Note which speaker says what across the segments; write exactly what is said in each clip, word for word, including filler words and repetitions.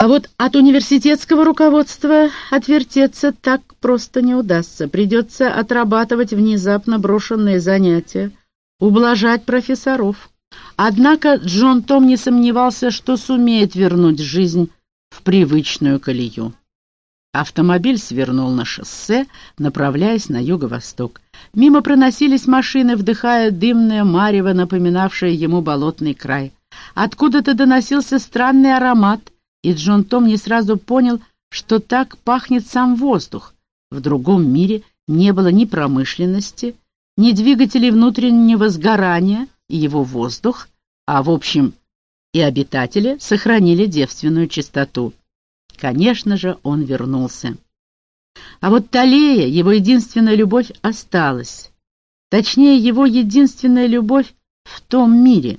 Speaker 1: А вот от университетского руководства отвертеться так просто не удастся. Придется отрабатывать внезапно брошенные занятия, ублажать профессоров. Однако Джон Том не сомневался, что сумеет вернуть жизнь в привычную колею. Автомобиль свернул на шоссе, направляясь на юго-восток. Мимо проносились машины, вдыхая дымное марево, напоминавшее ему болотный край. Откуда-то доносился странный аромат, и Джон Том не сразу понял, что так пахнет сам воздух. В другом мире не было ни промышленности, ни двигателей внутреннего сгорания, и его воздух, а в общем и обитатели, сохранили девственную чистоту. Конечно же, он вернулся. А вот Талея, его единственная любовь, осталась. Точнее, его единственная любовь в том мире.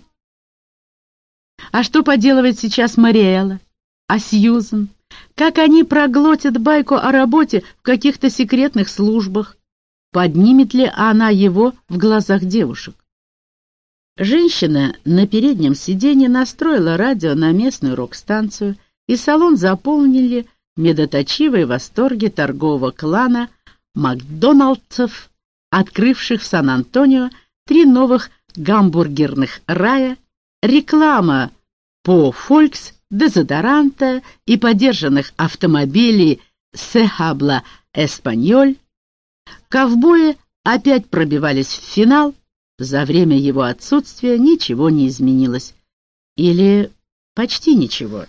Speaker 1: А что поделывает сейчас Мариэлла? А Сьюзен? Как они проглотят байку о работе в каких-то секретных службах? Поднимет ли она его в глазах девушек? Женщина на переднем сиденье настроила радио на местную рок-станцию, и салон заполнили медоточивые восторги торгового клана Макдоналдсов, открывших в Сан-Антонио три новых гамбургерных рая, реклама по «Фолькс», дезодоранта и подержанных автомобилей «Сехабла Эспаньоль». Ковбои опять пробивались в финал. За время его отсутствия ничего не изменилось. Или почти ничего.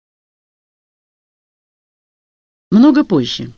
Speaker 1: Много позже.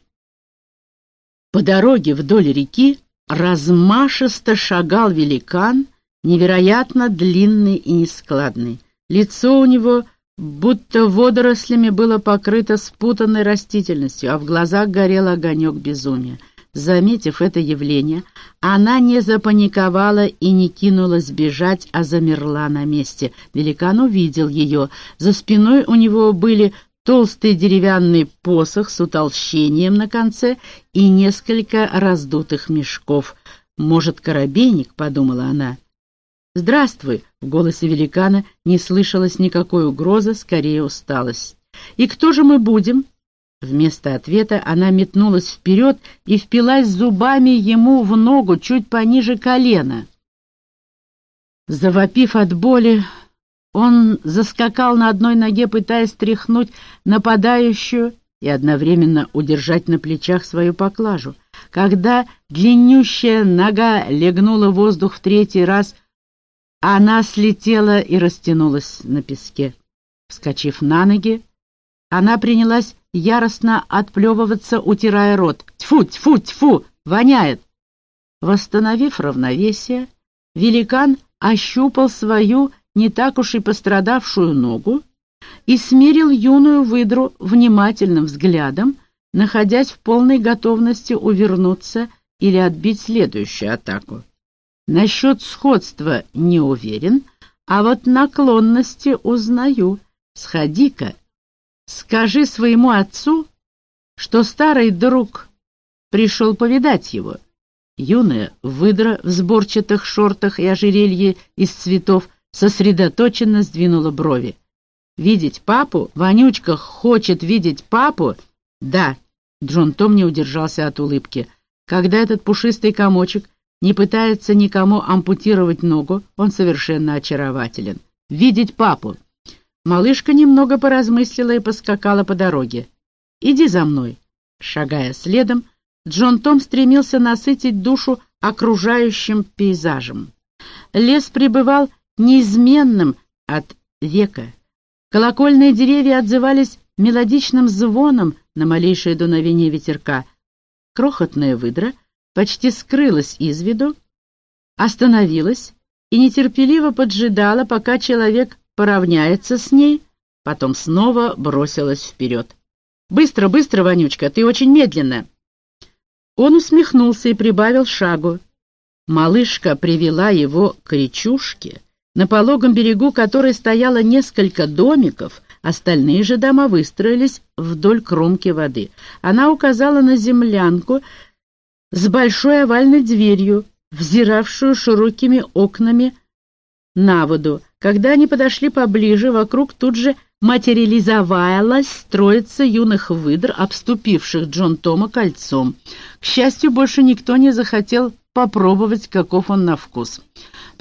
Speaker 1: По дороге вдоль реки размашисто шагал великан, невероятно длинный и нескладный. Лицо у него будто водорослями было покрыто спутанной растительностью, а в глазах горел огонек безумия. Заметив это явление, она не запаниковала и не кинулась бежать, а замерла на месте. Великан увидел ее. За спиной у него были толстый деревянный посох с утолщением на конце и несколько раздутых мешков. «Может, коробейник?» — подумала она. «Здравствуй!» — в голосе великана не слышалось никакой угрозы, скорее усталость. «И кто же мы будем?» Вместо ответа она метнулась вперед и впилась зубами ему в ногу чуть пониже колена. Завопив от боли, он заскакал на одной ноге, пытаясь стряхнуть нападающую и одновременно удержать на плечах свою поклажу. Когда длиннющая нога легнула воздух в третий раз, она слетела и растянулась на песке. Вскочив на ноги, она принялась яростно отплевываться, утирая рот. «Тьфу, тьфу, тьфу! Воняет!» Восстановив равновесие, великан ощупал свою не так уж и пострадавшую ногу и смерил юную выдру внимательным взглядом, находясь в полной готовности увернуться или отбить следующую атаку. Насчет сходства не уверен, а вот наклонности узнаю. Сходи-ка, скажи своему отцу, что старый друг пришел повидать его. Юная выдра в сборчатых шортах и ожерелье из цветов сосредоточенно сдвинула брови. «Видеть папу? Вонючка хочет видеть папу?» «Да», — Джон Том не удержался от улыбки. «Когда этот пушистый комочек не пытается никому ампутировать ногу, он совершенно очарователен. Видеть папу!» Малышка немного поразмыслила и поскакала по дороге. «Иди за мной!» Шагая следом, Джон Том стремился насытить душу окружающим пейзажем. Лес пребывал неизменным от века. Колокольные деревья отзывались мелодичным звоном на малейшее дуновение ветерка. Крохотная выдра почти скрылась из виду, остановилась и нетерпеливо поджидала, пока человек поравняется с ней, потом снова бросилась вперед. «Быстро, быстро, Вонючка, ты очень медленно!» Он усмехнулся и прибавил шагу. Малышка привела его к речушке, на пологом берегу которой стояло несколько домиков, остальные же дома выстроились вдоль кромки воды. Она указала на землянку с большой овальной дверью, взиравшую широкими окнами на воду. Когда они подошли поближе, вокруг тут же материализовалась троица юных выдр, обступивших Джон Тома кольцом. К счастью, больше никто не захотел попробовать, каков он на вкус.